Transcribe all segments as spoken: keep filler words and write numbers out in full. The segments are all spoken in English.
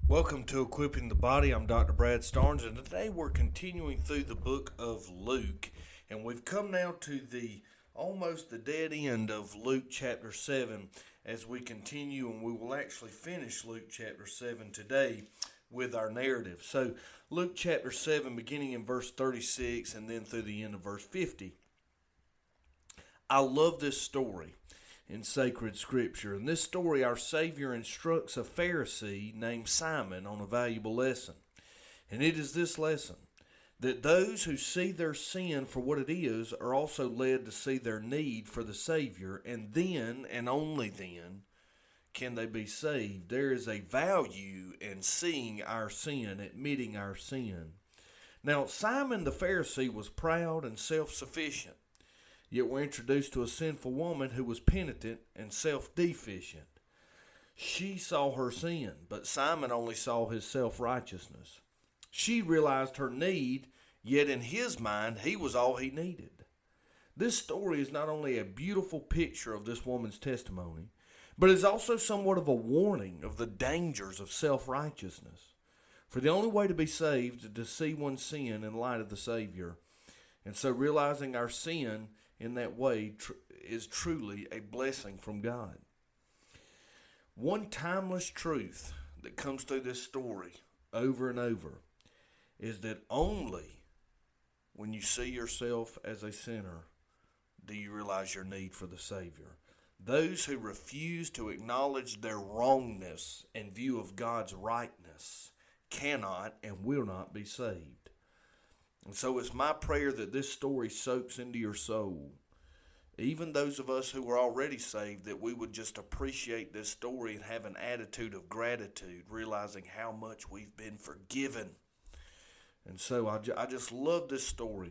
Welcome to Equipping the Body. I'm Doctor Brad Starnes, and today we're continuing through the book of Luke, and we've come now to the almost the dead end of Luke chapter seven as we continue, and we will actually finish Luke chapter seven today with our narrative. So Luke chapter seven, beginning in verse thirty-six and then through the end of verse fifty. I love this story in sacred scripture. In this story, our Savior instructs a Pharisee named Simon on a valuable lesson. And it is this lesson, that those who see their sin for what it is are also led to see their need for the Savior, and then, and only then, can they be saved. There is a value in seeing our sin, admitting our sin. Now, Simon the Pharisee was proud and self-sufficient. Yet we're introduced to a sinful woman who was penitent and self-deficient. She saw her sin, but Simon only saw his self-righteousness. She realized her need, yet in his mind, he was all he needed. This story is not only a beautiful picture of this woman's testimony, but is also somewhat of a warning of the dangers of self-righteousness. For the only way to be saved is to see one's sin in light of the Savior. And so realizing our sin in that way tr- is truly a blessing from God. One timeless truth that comes through this story over and over is that only when you see yourself as a sinner do you realize your need for the Savior. Those who refuse to acknowledge their wrongness in view of God's rightness cannot and will not be saved. And so it's my prayer that this story soaks into your soul. Even those of us who are already saved, that we would just appreciate this story and have an attitude of gratitude, realizing how much we've been forgiven. And so I, ju- I just love this story.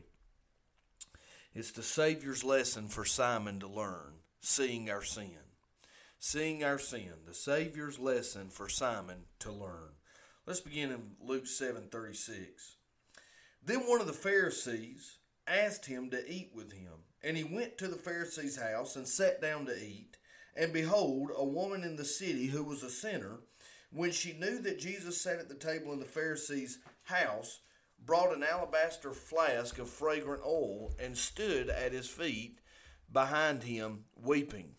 It's the Savior's lesson for Simon to learn, seeing our sin. Seeing our sin, the Savior's lesson for Simon to learn. Let's begin in Luke seven thirty-six. Then one of the Pharisees asked him to eat with him. And he went to the Pharisee's house and sat down to eat. And behold, a woman in the city who was a sinner, when she knew that Jesus sat at the table in the Pharisee's house, brought an alabaster flask of fragrant oil and stood at his feet behind him, weeping.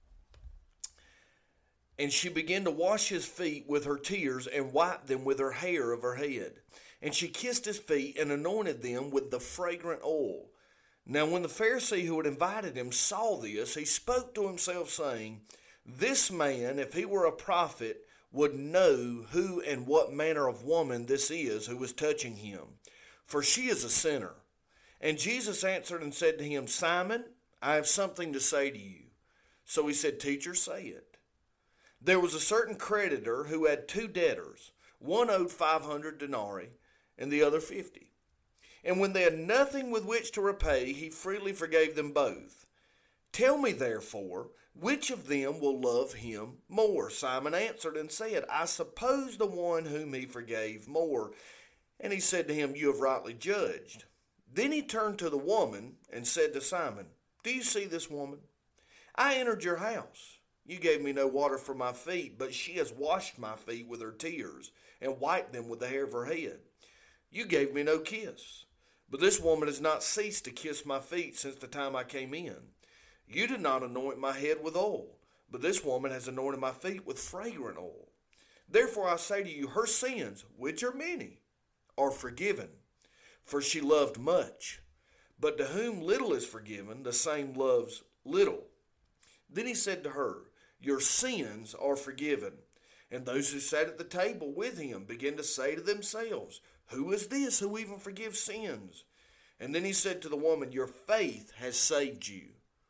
And she began to wash his feet with her tears and wiped them with her hair of her head. And she kissed his feet and anointed them with the fragrant oil. Now when the Pharisee who had invited him saw this, he spoke to himself, saying, This man, if he were a prophet, would know who and what manner of woman this is who is touching him, for she is a sinner. And Jesus answered and said to him, Simon, I have something to say to you. So he said, Teacher, say it. There was a certain creditor who had two debtors. One owed five hundred denarii, and the other fifty. And when they had nothing with which to repay, he freely forgave them both. Tell me, therefore, which of them will love him more? Simon answered and said, I suppose the one whom he forgave more. And he said to him, You have rightly judged. Then he turned to the woman and said to Simon, Do you see this woman? I entered your house. You gave me no water for my feet, but she has washed my feet with her tears and wiped them with the hair of her head. You gave me no kiss. But this woman has not ceased to kiss my feet since the time I came in. You did not anoint my head with oil, but this woman has anointed my feet with fragrant oil. Therefore I say to you, her sins, which are many, are forgiven, for she loved much. But to whom little is forgiven, the same loves little. Then he said to her, Your sins are forgiven. And those who sat at the table with him began to say to themselves, Who is this who even forgives sins? And then he said to the woman, Your faith has saved you.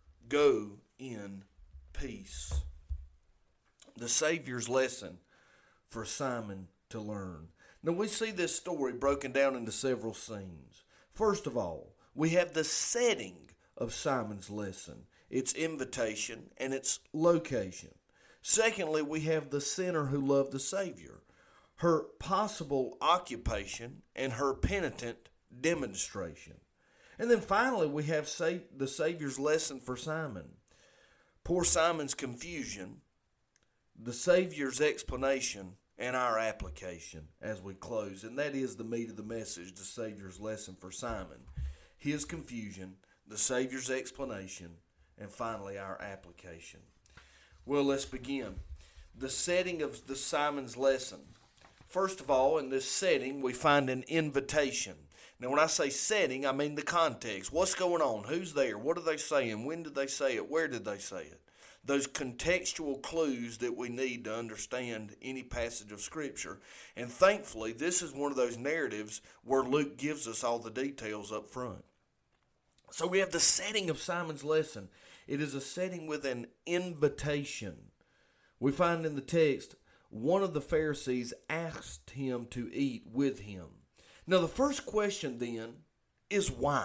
Go in peace. The Savior's lesson for Simon to learn. Now we see this story broken down into several scenes. First of all, we have the setting of Simon's lesson, its invitation, and its location. Secondly, we have the sinner who loved the Savior, her possible occupation, and her penitent demonstration. And then finally, we have sa- the Savior's lesson for Simon. Poor Simon's confusion, the Savior's explanation, and our application as we close. And that is the meat of the message, the Savior's lesson for Simon. His confusion, the Savior's explanation, and finally our application. Well, let's begin. The setting of the Simon's lesson. First of all, in this setting, we find an invitation. Now, when I say setting, I mean the context. What's going on? Who's there? What are they saying? When did they say it? Where did they say it? Those contextual clues that we need to understand any passage of Scripture. And thankfully, this is one of those narratives where Luke gives us all the details up front. So we have the setting of Simon's lesson. It is a setting with an invitation. We find in the text, one of the Pharisees asked him to eat with him. Now the first question then is why?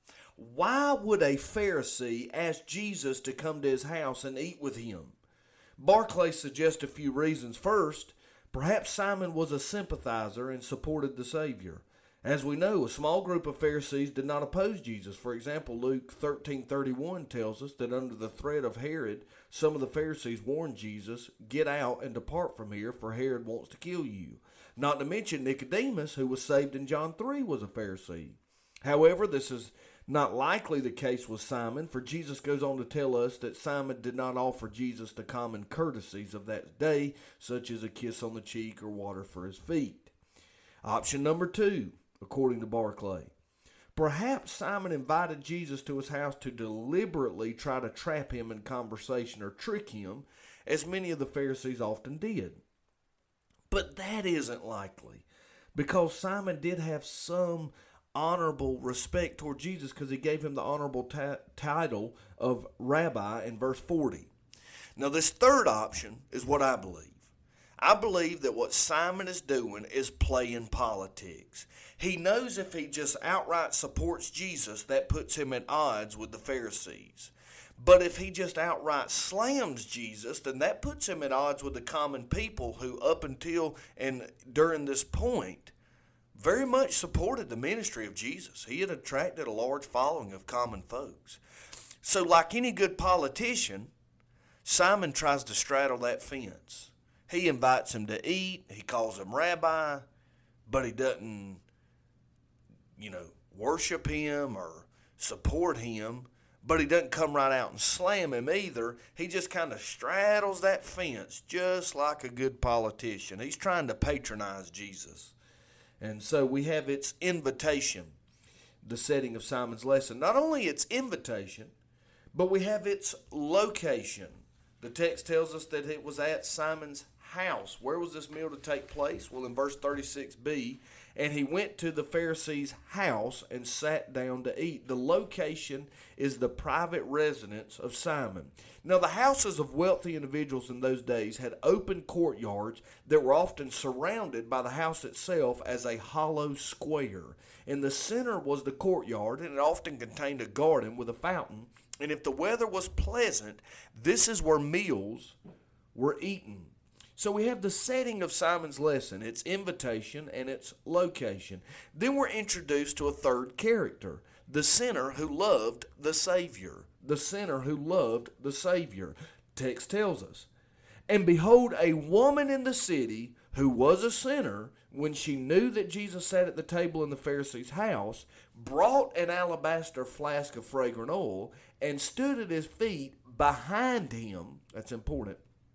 Why would a Pharisee ask Jesus to come to his house and eat with him? Barclay suggests a few reasons. First, perhaps Simon was a sympathizer and supported the Savior. As we know, a small group of Pharisees did not oppose Jesus. For example, Luke thirteen thirty-one tells us that under the threat of Herod, some of the Pharisees warned Jesus, "Get out and depart from here, for Herod wants to kill you." Not to mention Nicodemus, who was saved in John three, was a Pharisee. However, this is not likely the case with Simon, for Jesus goes on to tell us that Simon did not offer Jesus the common courtesies of that day, such as a kiss on the cheek or water for his feet. Option number two, according to Barclay. Perhaps Simon invited Jesus to his house to deliberately try to trap him in conversation or trick him, as many of the Pharisees often did. But that isn't likely, because Simon did have some honorable respect toward Jesus because he gave him the honorable ta- title of Rabbi in verse forty. Now this third option is what I believe. I believe that what Simon is doing is playing politics. He knows if he just outright supports Jesus, that puts him at odds with the Pharisees. But if he just outright slams Jesus, then that puts him at odds with the common people who up until and during this point very much supported the ministry of Jesus. He had attracted a large following of common folks. So like any good politician, Simon tries to straddle that fence. He invites him to eat. He calls him rabbi, but he doesn't, you know, worship him or support him. But he doesn't come right out and slam him either. He just kind of straddles that fence just like a good politician. He's trying to patronize Jesus. And so we have its invitation, the setting of Simon's lesson. Not only its invitation, but we have its location. The text tells us that it was at Simon's house. Where was this meal to take place? Well, in verse thirty-six b, and he went to the Pharisee's house and sat down to eat. The location is the private residence of Simon. Now, the houses of wealthy individuals in those days had open courtyards that were often surrounded by the house itself as a hollow square. In the center was the courtyard, and it often contained a garden with a fountain. And if the weather was pleasant, this is where meals were eaten. So we have the setting of Simon's lesson, its invitation and its location. Then we're introduced to a third character, the sinner who loved the Savior. The sinner who loved the Savior. Text tells us, and behold, a woman in the city who was a sinner, when she knew that Jesus sat at the table in the Pharisee's house, brought an alabaster flask of fragrant oil and stood at his feet behind him. That's important.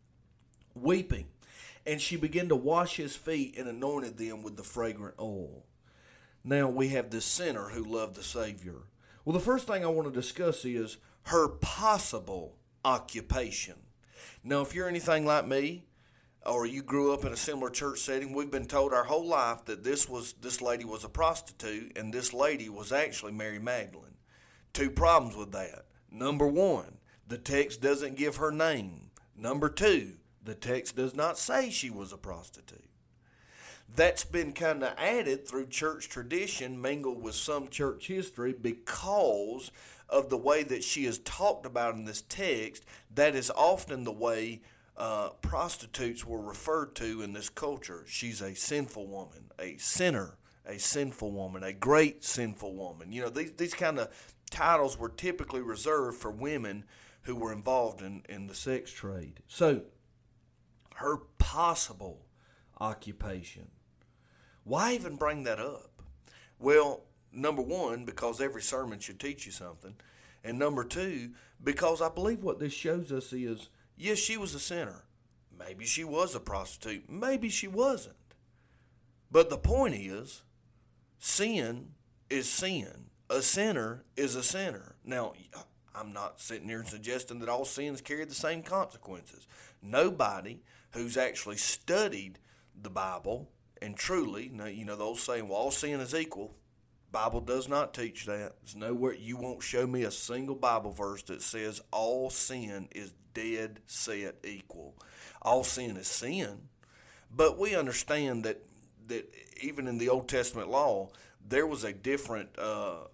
Weeping. And she began to wash his feet and anointed them with the fragrant oil. Now we have this sinner who loved the Savior. Well, the first thing I want to discuss is her possible occupation. Now, if you're anything like me, or you grew up in a similar church setting, we've been told our whole life that this was this lady was a prostitute, and this lady was actually Mary Magdalene. Two problems with that. Number one, the text doesn't give her name. Number two, the text does not say she was a prostitute. That's been kind of added through church tradition, mingled with some church history, because of the way that she is talked about in this text. That is often the way uh, prostitutes were referred to in this culture. She's a sinful woman, a sinner, a sinful woman, a great sinful woman. You know, these, these kind of titles were typically reserved for women who were involved in, in the sex trade. So, her possible occupation. Why even bring that up? Well, number one, because every sermon should teach you something. And number two, because I believe what this shows us is, yes, she was a sinner. Maybe she was a prostitute. Maybe she wasn't. But the point is, sin is sin. A sinner is a sinner. Now, I'm not sitting here suggesting that all sins carry the same consequences. Nobody who's actually studied the Bible and truly, you know, the old saying, well, all sin is equal. Bible does not teach that. There's nowhere, you won't show me a single Bible verse that says all sin is dead set equal. All sin is sin. But we understand that that even in the Old Testament law, there was a different uh,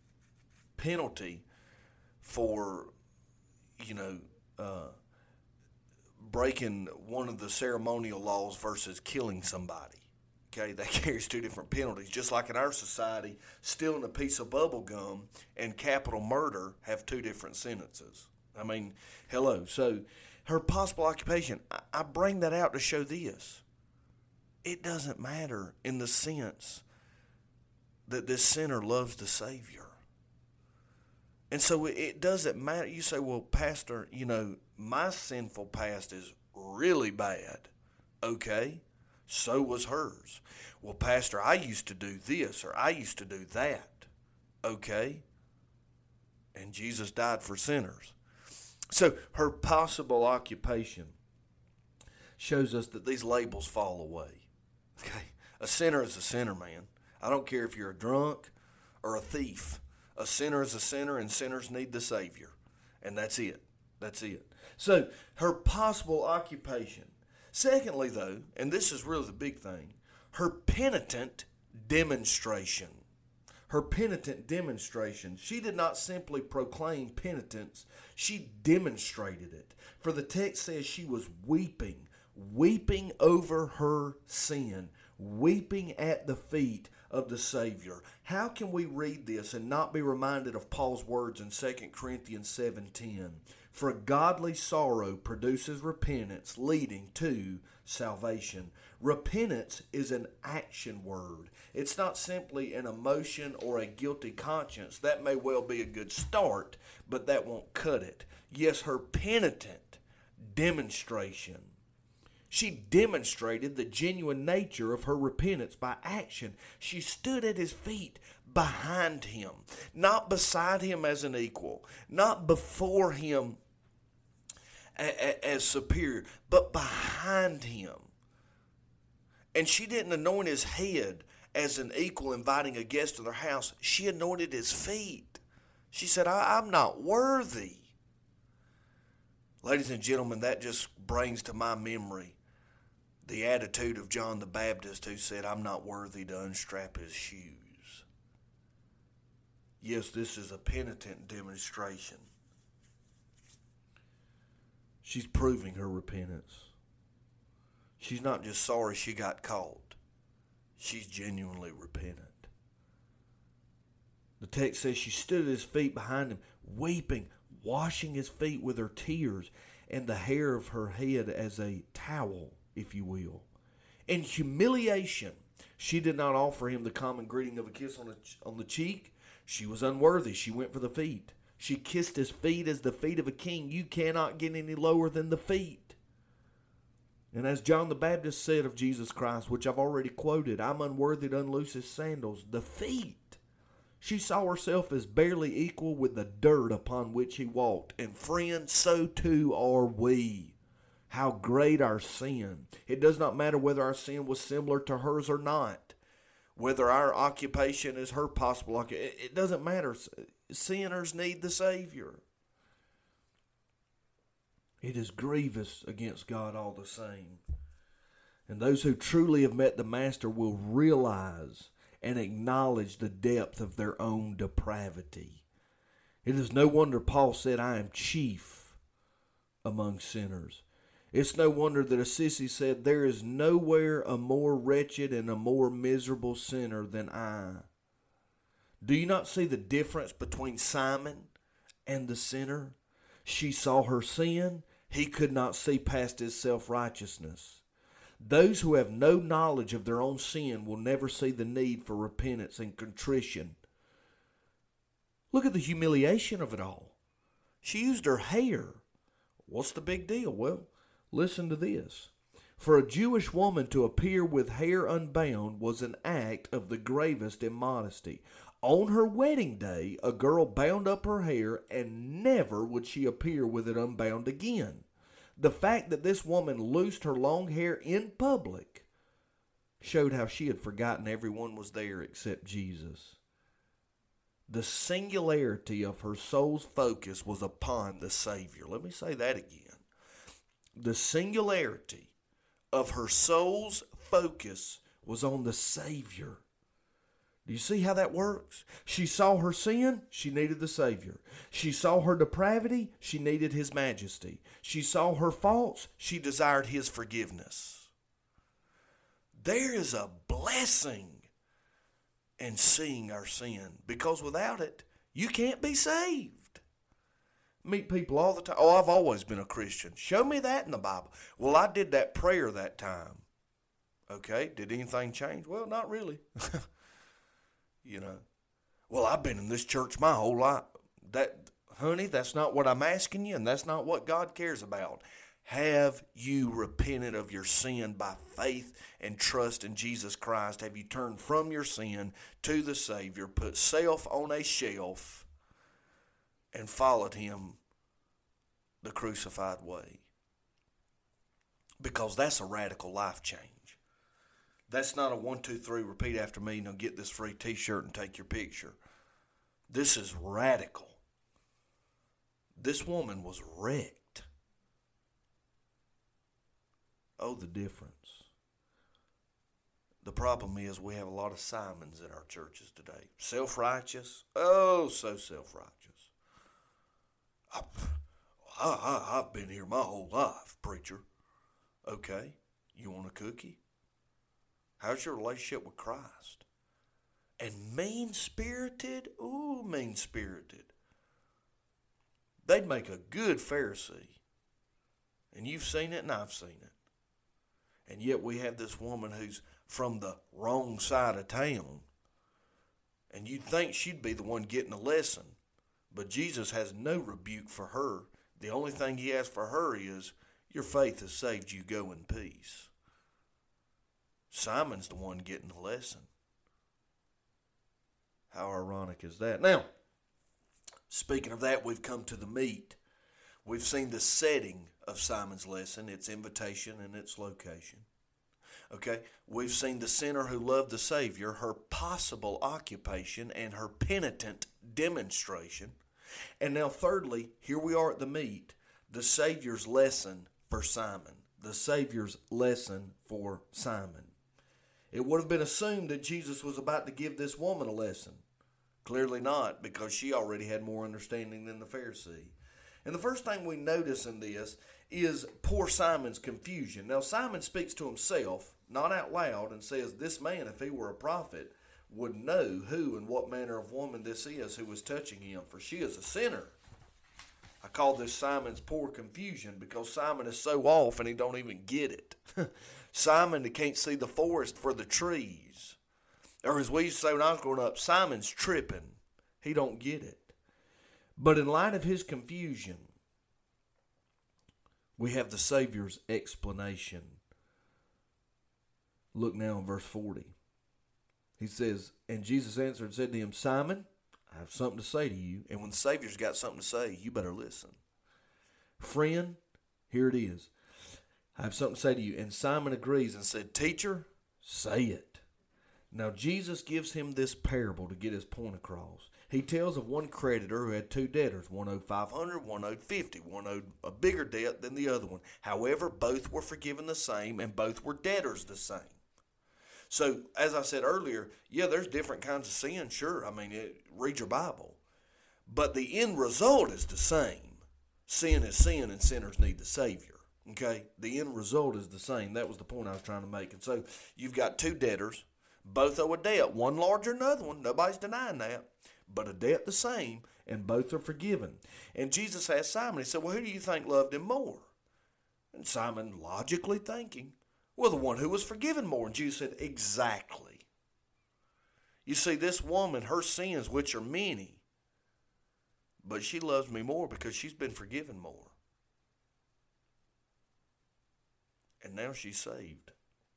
penalty for, you know, uh, breaking one of the ceremonial laws versus killing somebody. Okay, that carries two different penalties. Just like in our society, stealing a piece of bubble gum and capital murder have two different sentences. I mean, hello. So her possible occupation, I, I bring that out to show this. It doesn't matter in the sense that this sinner loves the Savior. And so it doesn't matter. You say, well, Pastor, you know, my sinful past is really bad. Okay. So was hers. Well, Pastor, I used to do this or I used to do that. Okay. And Jesus died for sinners. So her possible occupation shows us that these labels fall away. Okay. A sinner is a sinner, man. I don't care if you're a drunk or a thief. A sinner is a sinner, and sinners need the Savior. And that's it. That's it. So her possible occupation. Secondly, though, and this is really the big thing, her penitent demonstration. Her penitent demonstration. She did not simply proclaim penitence. She demonstrated it. For the text says she was weeping, weeping over her sin, weeping at the feet of the Savior. How can we read this and not be reminded of Paul's words in Second Corinthians seven ten? For godly sorrow produces repentance, leading to salvation. Repentance is an action word. It's not simply an emotion or a guilty conscience. That may well be a good start, but that won't cut it. Yes, her penitent demonstration. She demonstrated the genuine nature of her repentance by action. She stood at his feet behind him, not beside him as an equal, not before him as superior, but behind him. And she didn't anoint his head as an equal inviting a guest to their house. She anointed his feet. She said, I, I'm not worthy. Ladies and gentlemen, that just brings to my memory the attitude of John the Baptist, who said, I'm not worthy to unstrap his shoes. Yes, this is a penitent demonstration. She's proving her repentance. She's not just sorry she got caught. She's genuinely repentant. The text says she stood at his feet behind him, weeping, washing his feet with her tears and the hair of her head as a towel, if you will. In humiliation, she did not offer him the common greeting of a kiss on the, on the cheek. She was unworthy. She went for the feet. She kissed his feet as the feet of a king. You cannot get any lower than the feet. And as John the Baptist said of Jesus Christ, which I've already quoted, I'm unworthy to unloose his sandals. The feet. She saw herself as barely equal with the dirt upon which he walked. And friends, so too are we. How great our sin. It does not matter whether our sin was similar to hers or not. Whether our occupation is her possible occupation. It doesn't matter. Sinners need the Savior. It is grievous against God all the same. And those who truly have met the Master will realize and acknowledge the depth of their own depravity. It is no wonder Paul said, I am chief among sinners. It's no wonder that Assisi said, there is nowhere a more wretched and a more miserable sinner than I. Do you not see the difference between Simon and the sinner? She saw her sin. He could not see past his self-righteousness. Those who have no knowledge of their own sin will never see the need for repentance and contrition. Look at the humiliation of it all. She used her hair. What's the big deal? Well, listen to this. For a Jewish woman to appear with hair unbound was an act of the gravest immodesty. On her wedding day, a girl bound up her hair, and never would she appear with it unbound again. The fact that this woman loosed her long hair in public showed how she had forgotten everyone was there except Jesus. The singularity of her soul's focus was upon the Savior. Let me say that again. The singularity of her soul's focus was on the Savior. Do you see how that works? She saw her sin, she needed the Savior. She saw her depravity, she needed His majesty. She saw her faults, she desired His forgiveness. There is a blessing in seeing our sin, because without it, you can't be saved. Meet people all the time. Oh, I've always been a Christian. Show me that in the Bible. Well, I did that prayer that time. Okay, did anything change? Well, not really. You know, well, I've been in this church my whole life. That, honey, that's not what I'm asking you, and that's not what God cares about. Have you repented of your sin by faith and trust in Jesus Christ? Have you turned from your sin to the Savior, put self on a shelf, and followed Him the crucified way? Because that's a radical life change. That's not a one, two, three, repeat after me, now get this free t-shirt and take your picture. This is radical. This woman was wrecked. Oh, the difference. The problem is we have a lot of Simons in our churches today. Self-righteous. Oh, so self-righteous. I, I, I, I've been here my whole life, preacher. Okay, you want a cookie? How's your relationship with Christ? And mean-spirited? Ooh, mean-spirited. They'd make a good Pharisee. And you've seen it and I've seen it. And yet we have this woman who's from the wrong side of town. And you'd think she'd be the one getting a lesson. But Jesus has no rebuke for her. The only thing He has for her is, your faith has saved you, go in peace. Simon's the one getting the lesson. How ironic is that? Now, speaking of that, we've come to the meat. We've seen the setting of Simon's lesson, its invitation and its location. Okay, we've seen the sinner who loved the Savior, her possible occupation, and her penitent demonstration. And now thirdly, here we are at the meat, the Savior's lesson for Simon. The Savior's lesson for Simon. It would have been assumed that Jesus was about to give this woman a lesson. Clearly not, because she already had more understanding than the Pharisee. And the first thing we notice in this is poor Simon's confusion. Now, Simon speaks to himself, not out loud, and says, this man, if he were a prophet, would know who and what manner of woman this is who was touching him, for she is a sinner. I call this Simon's poor confusion because Simon is so off and he don't even get it. Simon that can't see the forest for the trees. Or as we used to say when I was growing up, Simon's tripping. He don't get it. But in light of his confusion, we have the Savior's explanation. Look now in verse forty. He says, and Jesus answered and said to him, Simon, I have something to say to you. And when the Savior's got something to say, you better listen. Friend, here it is. I have something to say to you. And Simon agrees and said, Teacher, say it. Now Jesus gives him this parable to get his point across. He tells of one creditor who had two debtors. One owed five hundred, one owed fifty. One owed a bigger debt than the other one. However, both were forgiven the same and both were debtors the same. So, as I said earlier, yeah, there's different kinds of sin, sure. I mean, it, read your Bible. But the end result is the same. Sin is sin and sinners need the Savior. Okay? The end result is the same. That was the point I was trying to make. And so, you've got two debtors. Both owe a debt. One larger than the other one. Nobody's denying that. But a debt the same, and both are forgiven. And Jesus asked Simon, he said, well, who do you think loved him more? And Simon, logically thinking, Well, the one who was forgiven more. And Jesus said, exactly. You see, this woman, her sins, which are many, but she loves me more because she's been forgiven more. And now she's saved.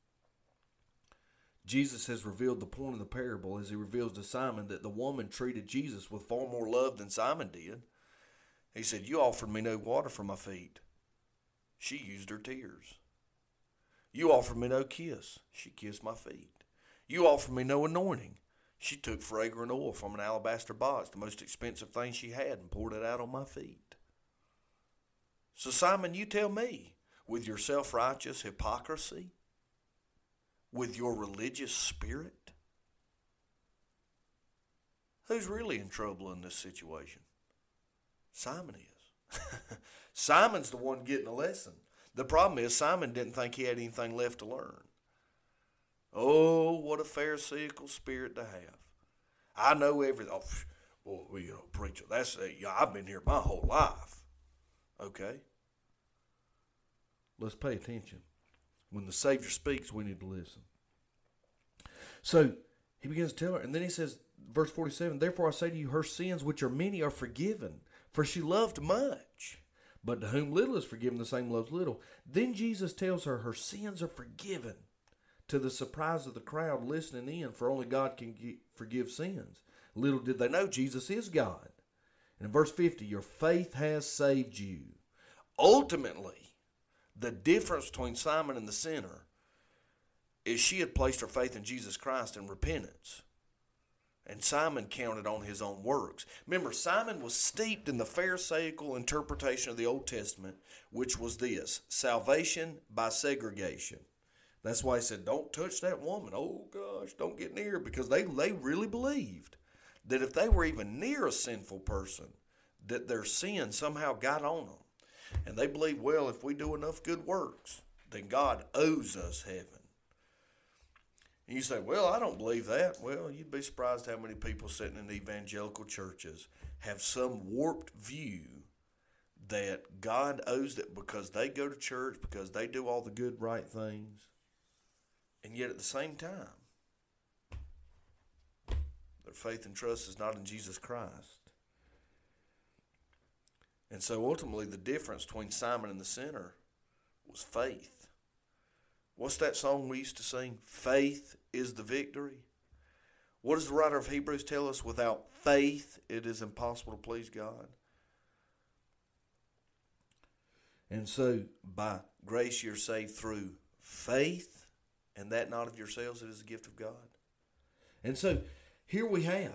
Jesus has revealed the point of the parable as he reveals to Simon that the woman treated Jesus with far more love than Simon did. He said, you offered me no water for my feet. She used her tears. You offered me no kiss. She kissed my feet. You offered me no anointing. She took fragrant oil from an alabaster box, the most expensive thing she had, and poured it out on my feet. So Simon, you tell me, with your self-righteous hypocrisy, with your religious spirit, who's really in trouble in this situation? Simon is. Simon's the one getting a lesson. The problem is Simon didn't think he had anything left to learn. Oh, what a pharisaical spirit to have. I know everything. Oh, well, you know, preacher, that's a, yeah, I've been here my whole life. Okay. Let's pay attention. When the Savior speaks, we need to listen. So he begins to tell her, and then he says, verse forty-seven, therefore I say to you, her sins, which are many, are forgiven, for she loved much. But to whom little is forgiven, the same loves little. Then Jesus tells her her sins are forgiven, to the surprise of the crowd listening in, for only God can forgive sins. Little did they know Jesus is God. And in verse fifty, your faith has saved you. Ultimately, the difference between Simon and the sinner is she had placed her faith in Jesus Christ in repentance. And Simon counted on his own works. Remember, Simon was steeped in the Pharisaical interpretation of the Old Testament, which was this: salvation by segregation. That's why he said, don't touch that woman. Oh, gosh, don't get near her. Because they, they really believed that if they were even near a sinful person, that their sin somehow got on them. And they believed, well, if we do enough good works, then God owes us heaven. And you say, well, I don't believe that. Well, you'd be surprised how many people sitting in evangelical churches have some warped view that God owes it because they go to church, because they do all the good, right things. And yet at the same time, their faith and trust is not in Jesus Christ. And so ultimately the difference between Simon and the sinner was faith. What's that song we used to sing? Faith is the victory. What does the writer of Hebrews tell us? Without faith, it is impossible to please God. And so by grace you're saved through faith, and that not of yourselves, it is a gift of God. And so here we have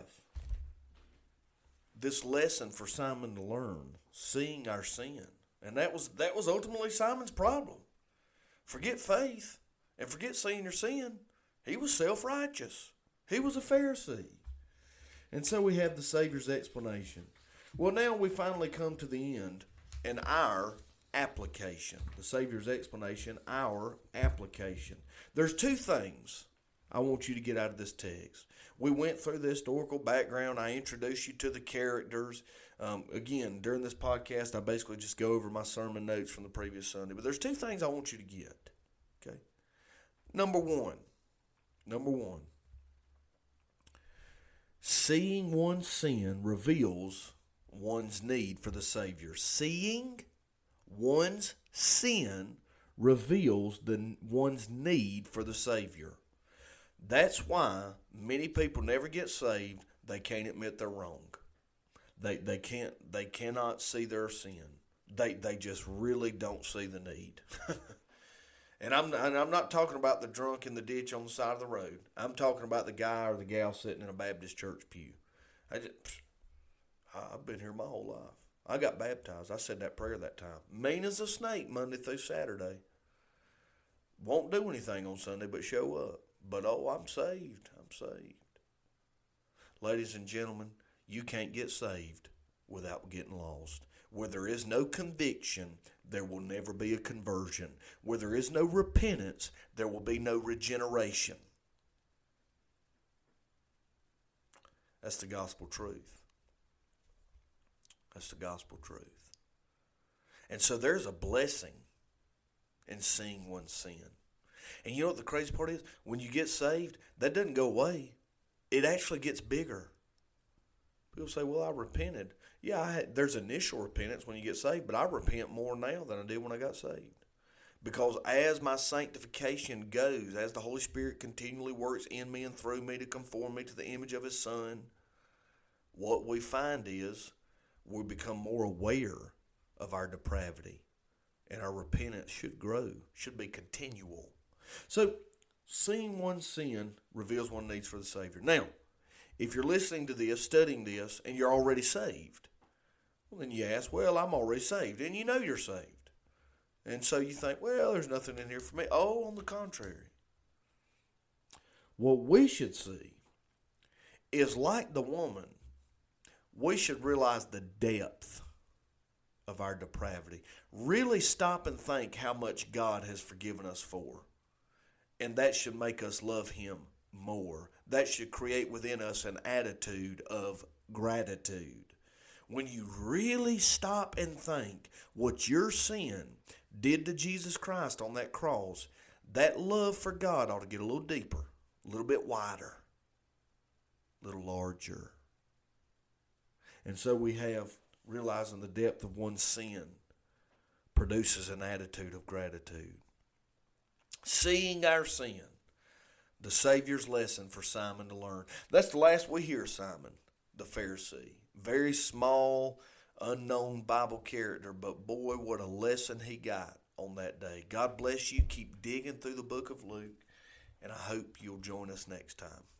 this lesson for Simon to learn, seeing our sin. And that was that was ultimately Simon's problem. Forget faith and forget seeing your sin. He was self-righteous. He was a Pharisee. And so we have the Savior's explanation. Well, now we finally come to the end and our application. The Savior's explanation, our application. There's two things I want you to get out of this text. We went through the historical background. I introduced you to the characters. Um, again, during this podcast, I basically just go over my sermon notes from the previous Sunday. But there's two things I want you to get. Okay. Number one. Number one. Seeing one's sin reveals one's need for the Savior. Seeing one's sin reveals the one's need for the Savior. That's why many people never get saved. They can't admit they're wrong. They they can't they cannot see their sin. They they just really don't see the need. and I'm and I'm not talking about the drunk in the ditch on the side of the road. I'm talking about the guy or the gal sitting in a Baptist church pew. I just I've been here my whole life. I got baptized. I said that prayer that time. Mean as a snake Monday through Saturday. Won't do anything on Sunday but show up. But oh, I'm saved. I'm saved. Ladies and gentlemen, you can't get saved without getting lost. Where there is no conviction, there will never be a conversion. Where there is no repentance, there will be no regeneration. That's the gospel truth. That's the gospel truth. And so there's a blessing in seeing one's sin. And you know what the crazy part is? When you get saved, that doesn't go away. It actually gets bigger. People say, well, I repented. Yeah, I had, there's initial repentance when you get saved, but I repent more now than I did when I got saved. Because as my sanctification goes, as the Holy Spirit continually works in me and through me to conform me to the image of His Son, what we find is we become more aware of our depravity. And our repentance should grow, should be continual. So, seeing one's sin reveals one's needs for the Savior. Now, if you're listening to this, studying this, and you're already saved, well, then you ask, well, I'm already saved. And you know you're saved. And so you think, well, there's nothing in here for me. Oh, on the contrary. What we should see is like the woman, we should realize the depth of our depravity. Really stop and think how much God has forgiven us for. And that should make us love Him more. That should create within us an attitude of gratitude. When you really stop and think what your sin did to Jesus Christ on that cross, that love for God ought to get a little deeper, a little bit wider, a little larger. And so we have realizing the depth of one's sin produces an attitude of gratitude. Seeing our sin, the Savior's lesson for Simon to learn. That's the last we hear of Simon, the Pharisee. Very small, unknown Bible character, but boy, what a lesson he got on that day. God bless you. Keep digging through the book of Luke, and I hope you'll join us next time.